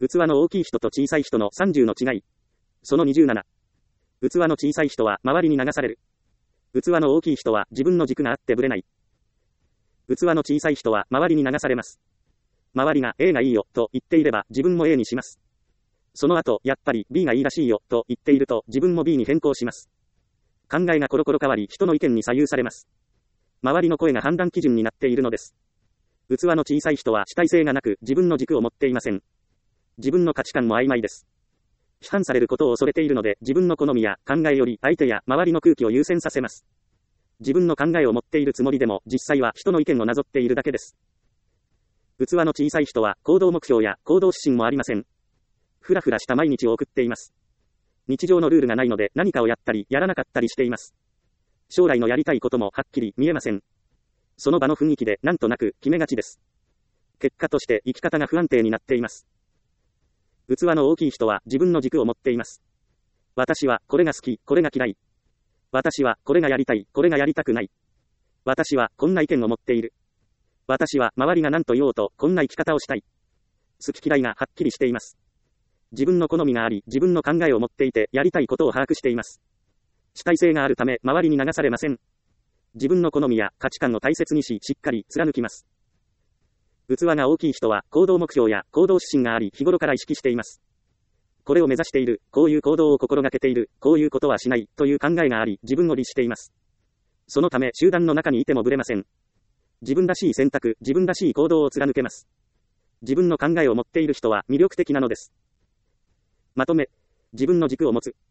器の大きい人と小さい人の30の違い。その27。器の小さい人は周りに流される。器の大きい人は自分の軸があってぶれない。器の小さい人は周りに流されます。周りが A がいいよと言っていれば自分も A にします。その後、やっぱり B がいいらしいよと言っていると自分も B に変更します。考えがコロコロ変わり人の意見に左右されます。周りの声が判断基準になっているのです。器の小さい人は主体性がなく自分の軸を持っていません。自分の価値観も曖昧です。批判されることを恐れているので自分の好みや考えより相手や周りの空気を優先させます。自分の考えを持っているつもりでも実際は人の意見をなぞっているだけです。器の小さい人は行動目標や行動指針もありません。ふらふらした毎日を送っています。日常のルールがないので何かをやったりやらなかったりしています。将来のやりたいこともはっきり見えません。その場の雰囲気でなんとなく決めがちです。結果として生き方が不安定になっています。器の大きい人は自分の軸を持っています。私はこれが好き、これが嫌い。私はこれがやりたい、これがやりたくない。私はこんな意見を持っている。私は周りが何と言おうとこんな生き方をしたい。好き嫌いがはっきりしています。自分の好みがあり、自分の考えを持っていて、やりたいことを把握しています。主体性があるため、周りに流されません。自分の好みや価値観を大切にし、しっかり貫きます。器が大きい人は、行動目標や行動指針があり、日頃から意識しています。これを目指している、こういう行動を心がけている、こういうことはしない、という考えがあり、自分を律しています。そのため、集団の中にいてもぶれません。自分らしい選択、自分らしい行動を貫けます。自分の考えを持っている人は魅力的なのです。まとめ、自分の軸を持つ。